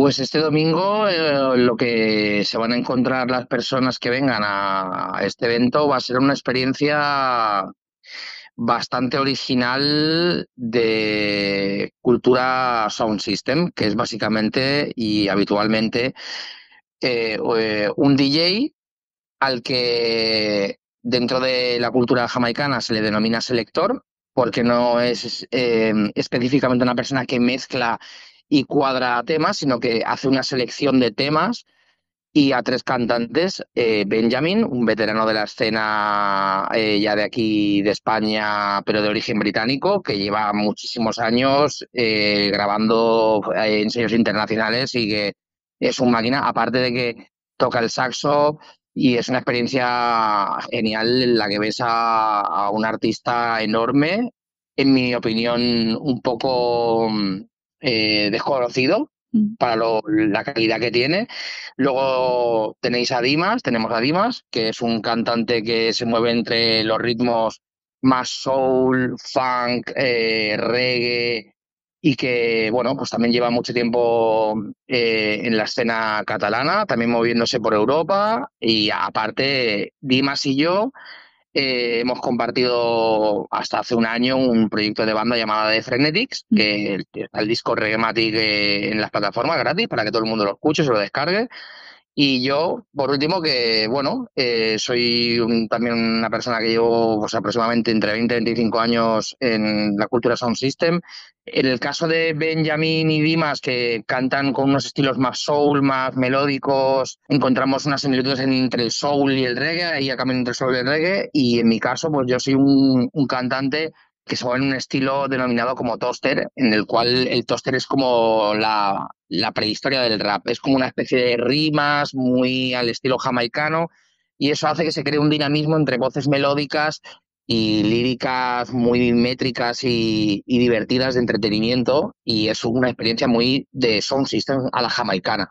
Pues este domingo lo que se van a encontrar las personas que vengan a este evento va a ser una experiencia bastante original de cultura sound system, que es básicamente y habitualmente un DJ al que dentro de la cultura jamaicana se le denomina selector, porque no es específicamente una persona que mezcla y cuadra temas, sino que hace una selección de temas y a tres cantantes, Benjamin, un veterano de la escena ya de aquí de España, pero de origen británico, que lleva muchísimos años grabando en sellos internacionales y que es un máquina, aparte de que toca el saxo y es una experiencia genial en la que ves a un artista enorme, en mi opinión un poco desconocido para la calidad que tiene. Luego tenemos a Dimas, que es un cantante que se mueve entre los ritmos más soul, funk, reggae y que, bueno, pues también lleva mucho tiempo en la escena catalana, también moviéndose por Europa y aparte Dimas y yo hemos compartido hasta hace un año un proyecto de banda llamada The Frenetics, que está el disco Reggaematic en las plataformas gratis para que todo el mundo lo escuche, se lo descargue. Y yo, por último, que bueno, soy también una persona que llevo pues, aproximadamente entre 20 y 25 años en la cultura Sound System. En el caso de Benjamin y Dimas, que cantan con unos estilos más soul, más melódicos, encontramos unas similitudes entre el soul y el reggae, ahí a camino entre el soul y el reggae. Y en mi caso, pues yo soy un cantante que se mueve en un estilo denominado como toaster, en el cual el toaster es como la prehistoria del rap. Es como una especie de rimas muy al estilo jamaicano y eso hace que se cree un dinamismo entre voces melódicas y líricas muy métricas y divertidas de entretenimiento y es una experiencia muy de sound system a la jamaicana.